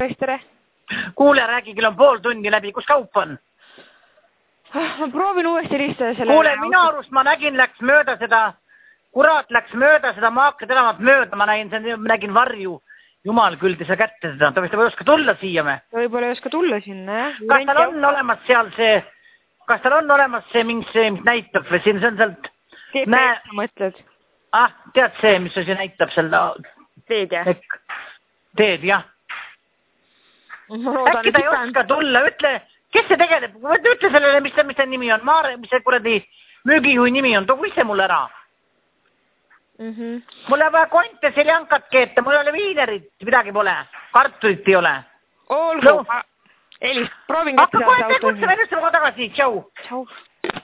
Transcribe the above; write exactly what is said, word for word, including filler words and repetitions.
tere. Kuule, räägi, kell on pool tundi läbi, kus kaup on? Ma proovin uuesti helistada selle... Kuule, minu arust ma nägin, läks mööda seda, kurat, läks mööda seda Maakri tänavat mööda, ma nägin, nägin varju. Jumal küll, te sa kätte seda, ta vist ei oska tulla siia me. Võib-olla ei oska tulla sinna, jah? Kas tal on olemas seal see, kas tal on olemas see, mingi see, mis näitab või siin, see on sealt... G P S sa mõtled? Ah, tead see, mis see näitab seal... Teed, jah? Teed, jah. Äkki ta ei oska tulla, ütle, kes see tegeleb, ütle sellele, mis see, mis see nimi on, Maare, mis see kuradi müügijuhi nimi on, too kuisse mulle ära. Mm -hmm. Mul on vaja konte seljankat keeta, mul ei ole viinerit, midagi pole, kartulit ei ole. Olgu, no. Elis, proovin kätte saada auto. Hakka kohe tegutse, vennusse kohe tagasi, tšau. Tšau.